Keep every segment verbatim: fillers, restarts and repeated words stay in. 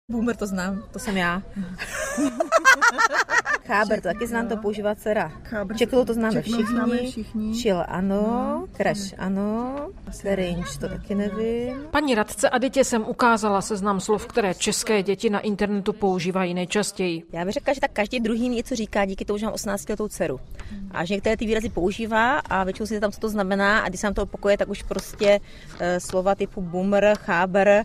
Boomer to znám, to jsem já. Cháber, to taky znám, to používá dcera. Čeklo to známe všichni. všichni. Chill ano, no. Crash ano, cringe to taky nevím. Paní Radce Aditě jsem ukázala seznam slov, které české děti na internetu používají nejčastěji. Já bych řekla, že tak každý druhý něco říká, díky tomu, že mám osmnáctiletou dceru. A že některé ty výrazy používá a většinou si tam, co to znamená, a když se nám to opakuje, tak už prostě uh, slova typu boomer, cháber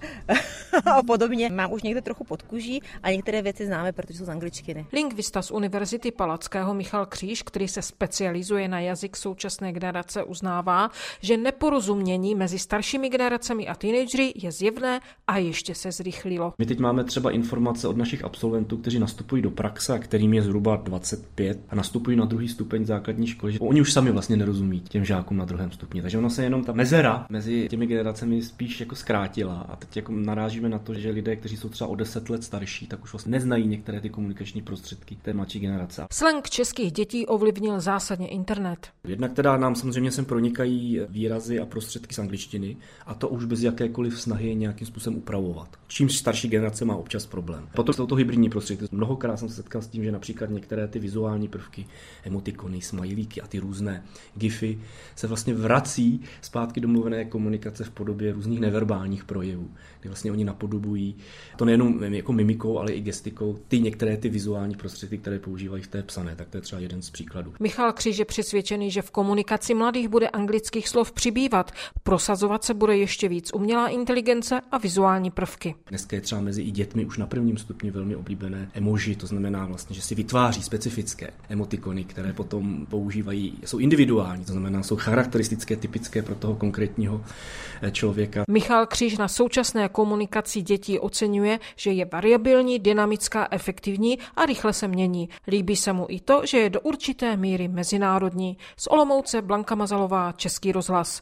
a podobně mám už někde trochu pod kůží a některé věci známe, protože jsou z angličtiny. Lingvista z Univerzity Palackého Michal Kříž, který se specializuje na jazyk současné generace, uznává, že neporozumění mezi staršími generacemi a teenagery je zjevné a ještě se zrychlilo. My teď máme třeba informace od našich absolventů, kteří nastupují do praxe, kterým je zhruba dvacet pět a nastupují na druhý stupeň základní školy, že oni už sami vlastně nerozumí těm žákům na druhém stupni. Takže ono se jenom ta mezera mezi těmi generacemi spíš jako zkrátila a teď jako narážíme na to, že lidé, kteří jsou třeba o deset let starší, tak už vlastně neznají některé ty komunikační prostředky té mladší generace. Slang českých dětí ovlivnil zásadně internet. Jednak teda nám samozřejmě sem pronikají výrazy a prostředky z angličtiny a to už bez jakékoliv snahy je nějakým způsobem upravovat. Čímž starší generace má občas problém. Potom jsou to hybridní prostředky. Mnohokrát jsem se setkal s tím, že například některé ty vizuální prvky, emotikony, smajlíky a ty různé gify se vlastně vrací zpátky do mluvené komunikace v podobě různých neverbálních projevů, kdy vlastně oni napodobují to nejenom jako mimikou, ale i gestikou ty některé ty vizuální prostředky, které používají v té psané. Tak to je třeba jeden z příkladů. Michal Kříž je přesvědčený, že v komunikaci mladých bude anglických slov přibývat. Prosazovat se bude ještě víc umělá inteligence a vizuální prvky. Dneska je třeba mezi i dětmi už na prvním stupni velmi oblíbené emoji, to znamená vlastně, že si vytváří specifické emotikony, které potom používají, jsou individuální, to znamená, jsou charakteristické, typické pro toho konkrétního člověka. Michal Kříž na současné komunikaci dětí oceňuje, že je variabilní, dynamická, efektivní a rychle se mění. Líbí se mu i to, že je do určité míry mezinárodní. Z Olomouce Blanka Mazalová, Český rozhlas.